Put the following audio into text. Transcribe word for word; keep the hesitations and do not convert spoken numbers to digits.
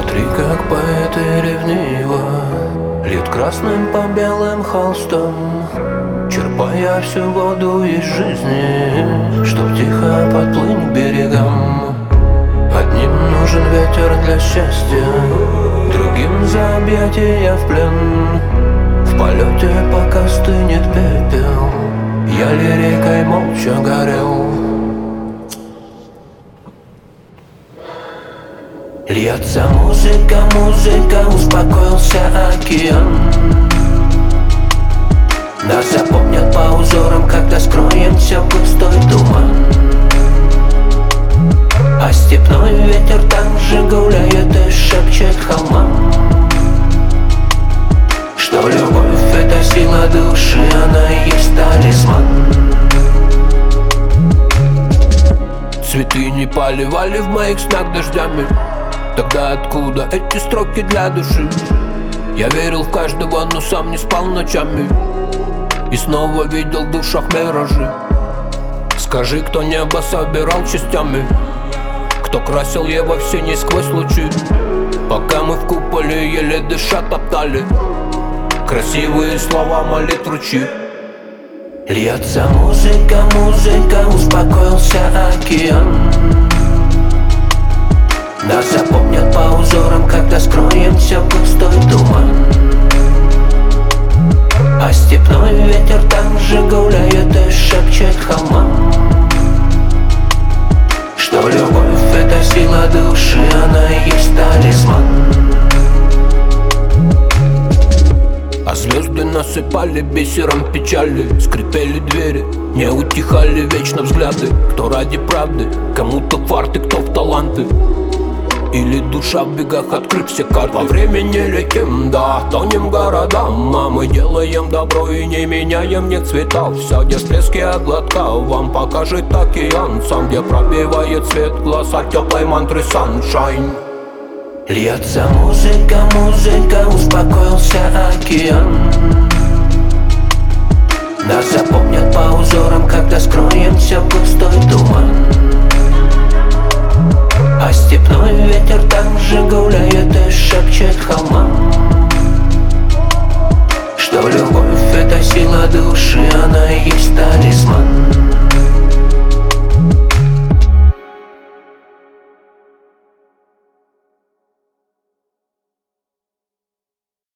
Смотри, как поэты ревниво льют красным по белым холстам, черпая всю воду из жизни, чтоб тихо подплыть к берегам. Одним нужен ветер для счастья, другим за объятия в плен. В полете, пока стынет пепел, я лирикой молча горел. Льется музыка, музыка, успокоился океан. Нас запомнят по узорам, когда скроемся в густой туман. А степной ветер также гуляет и шепчет холмам, что любовь — это сила души, она и есть талисман. Цветы не поливали в моих снах дождями. Тогда откуда эти строки для души? Я верил в каждого, но сам не спал ночами и снова видел в душах миражи. Скажи, кто небо собирал частями, кто красил его в синий сквозь лучи, пока мы в куполе еле дыша топтали красивые слова молитв ручьи. Льется музыка, музыка, успокоился океан. Нас запомнят по узорам, когда скроемся в густой туман. А степной ветер также гуляет и шепчет холмам, что любовь — это сила души, она и есть талисман. А звезды насыпали бисером печали, скрипели двери, не утихали вечно взгляды. Кто ради правды, кому-то фарт и кто в таланты, или душа в бегах открыть все карты. Во времени летим, да, тонем городам, а мы делаем добро и не меняем ни цветов. Все, где всплески от глотка, вам покажет океан сам, где пробивает свет глаз от теплой мантры sunshine. Льется музыка, музыка, успокоился океан. Нас запомнят по узорам, когда скроемся в густой туман. А степной ветер также гуляет и шепчет холмам, что любовь — это сила души, она и есть талисман.